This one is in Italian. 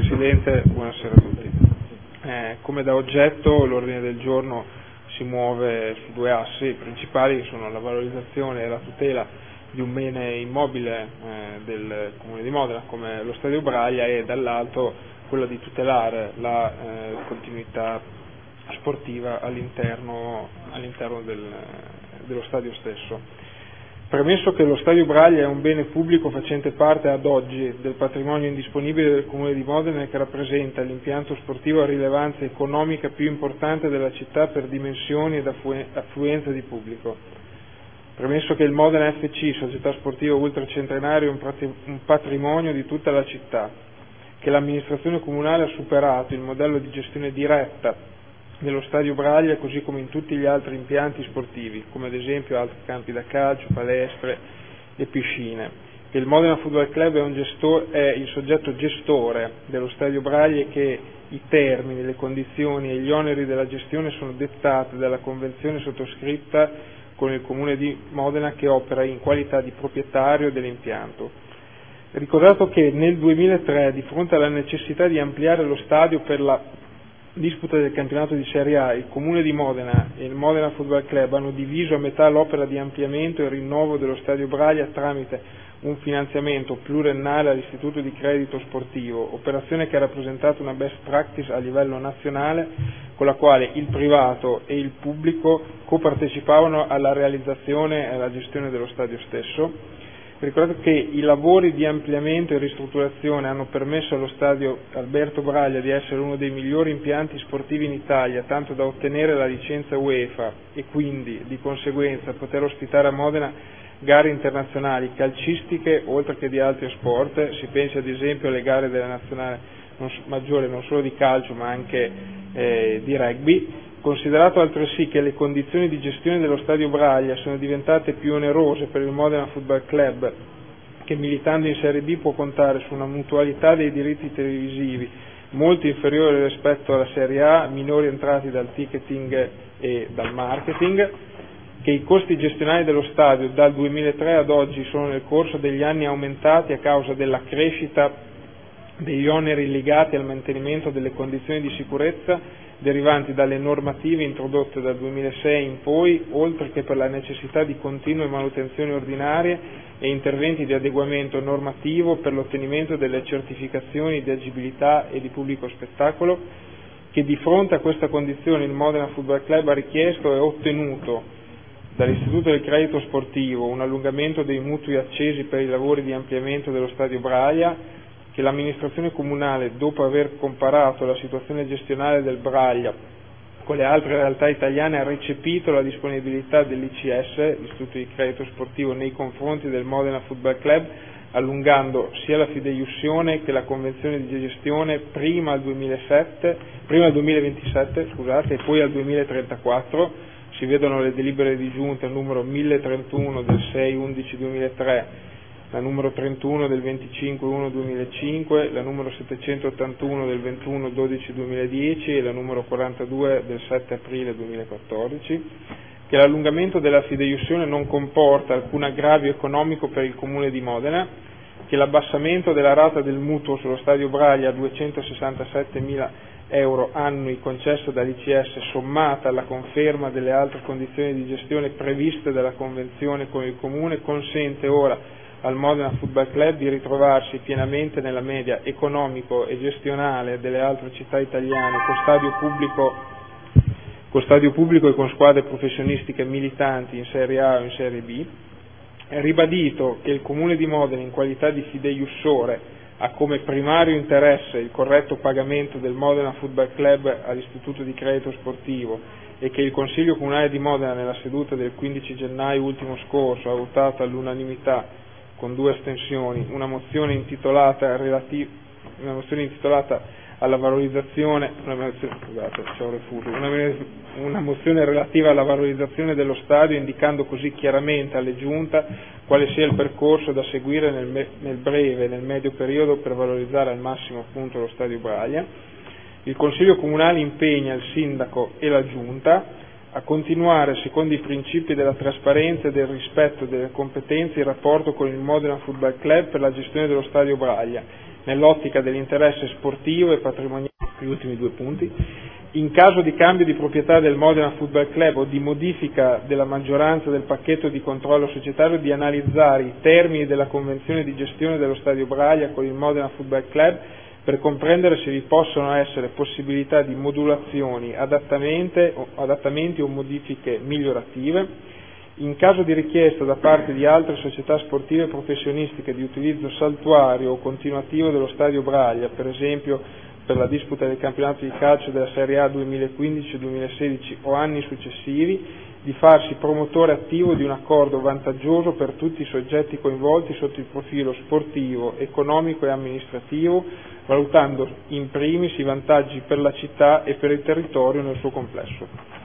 Presidente, buonasera a tutti. Come da oggetto l'ordine del giorno si muove su due assi principali, che sono la valorizzazione e la tutela di un bene immobile del Comune di Modena come lo Stadio Braglia, e dall'altro quello di tutelare la continuità sportiva all'interno dello stadio stesso. Premesso che lo Stadio Braglia è un bene pubblico facente parte ad oggi del patrimonio indisponibile del Comune di Modena e che rappresenta l'impianto sportivo a rilevanza economica più importante della città per dimensioni ed affluenza di pubblico. Premesso che il Modena FC, società sportiva ultracentenaria, è un patrimonio di tutta la città, che l'amministrazione comunale ha superato il modello di gestione diretta nello Stadio Braglia, così come in tutti gli altri impianti sportivi, come ad esempio altri campi da calcio, palestre e piscine, che il Modena Football Club è il soggetto gestore dello Stadio Braglia e che i termini, le condizioni e gli oneri della gestione sono dettati dalla convenzione sottoscritta con il Comune di Modena, che opera in qualità di proprietario dell'impianto. Ricordato che nel 2003, di fronte alla necessità di ampliare lo stadio per la disputa del campionato di Serie A, il Comune di Modena e il Modena Football Club hanno diviso a metà l'opera di ampliamento e rinnovo dello Stadio Braglia tramite un finanziamento pluriennale all'Istituto di Credito Sportivo, operazione che ha rappresentato una best practice a livello nazionale, con la quale il privato e il pubblico copartecipavano alla realizzazione e alla gestione dello stadio stesso. Ricordate che i lavori di ampliamento e ristrutturazione hanno permesso allo stadio Alberto Braglia di essere uno dei migliori impianti sportivi in Italia, tanto da ottenere la licenza UEFA e quindi di conseguenza poter ospitare a Modena gare internazionali calcistiche oltre che di altri sport. Si pensi ad esempio alle gare della nazionale maggiore non solo di calcio ma anche di rugby. Considerato altresì che le condizioni di gestione dello Stadio Braglia sono diventate più onerose per il Modena Football Club, che militando in Serie B può contare su una mutualità dei diritti televisivi molto inferiore rispetto alla Serie A, minori entrati dal ticketing e dal marketing, che i costi gestionali dello stadio dal 2003 ad oggi sono nel corso degli anni aumentati a causa della crescita degli oneri legati al mantenimento delle condizioni di sicurezza derivanti dalle normative introdotte dal 2006 in poi, oltre che per la necessità di continue manutenzioni ordinarie e interventi di adeguamento normativo per l'ottenimento delle certificazioni di agibilità e di pubblico spettacolo, che di fronte a questa condizione il Modena Football Club ha richiesto e ottenuto dall'Istituto del Credito Sportivo un allungamento dei mutui accesi per i lavori di ampliamento dello Stadio Braglia, che l'amministrazione comunale, dopo aver comparato la situazione gestionale del Braglia con le altre realtà italiane, ha recepito la disponibilità dell'ICS, l'Istituto di Credito Sportivo, nei confronti del Modena Football Club, allungando sia la fideiussione che la convenzione di gestione prima al 2027 e poi al 2034. Si vedono le delibere di giunta numero 1031 del 6/11/2003, la numero 31 del 25/1/2005, la numero 781 del 21/12/2010 e la numero 42 del 7 aprile 2014, che l'allungamento della fideiussione non comporta alcun aggravio economico per il Comune di Modena, che l'abbassamento della rata del mutuo sullo Stadio Braglia a 267.000 euro annui concesso dall'ICS, sommata alla conferma delle altre condizioni di gestione previste dalla convenzione con il Comune, consente ora al Modena Football Club di ritrovarsi pienamente nella media economico e gestionale delle altre città italiane con stadio pubblico e con squadre professionistiche militanti in Serie A o in Serie B. È ribadito che il Comune di Modena, in qualità di fideiussore, ha come primario interesse il corretto pagamento del Modena Football Club all'Istituto di Credito Sportivo e che il Consiglio Comunale di Modena, nella seduta del 15 gennaio ultimo scorso, ha votato all'unanimità con 2 astensioni una mozione intitolata alla valorizzazione, una mozione relativa alla valorizzazione dello stadio, indicando così chiaramente alle Giunta quale sia il percorso da seguire nel breve e nel medio periodo per valorizzare al massimo appunto lo Stadio Braglia. Il Consiglio Comunale impegna il Sindaco e la Giunta a continuare secondo i principi della trasparenza e del rispetto delle competenze in rapporto con il Modena Football Club per la gestione dello Stadio Braglia, nell'ottica dell'interesse sportivo e patrimoniale, gli ultimi 2 punti, in caso di cambio di proprietà del Modena Football Club o di modifica della maggioranza del pacchetto di controllo societario, di analizzare i termini della convenzione di gestione dello Stadio Braglia con il Modena Football Club per comprendere se vi possono essere possibilità di modulazioni, adattamenti o modifiche migliorative. In caso di richiesta da parte di altre società sportive professionistiche di utilizzo saltuario o continuativo dello Stadio Braglia, per esempio per la disputa del campionato di calcio della Serie A 2015-2016 o anni successivi, di farsi promotore attivo di un accordo vantaggioso per tutti i soggetti coinvolti sotto il profilo sportivo, economico e amministrativo, valutando in primis i vantaggi per la città e per il territorio nel suo complesso.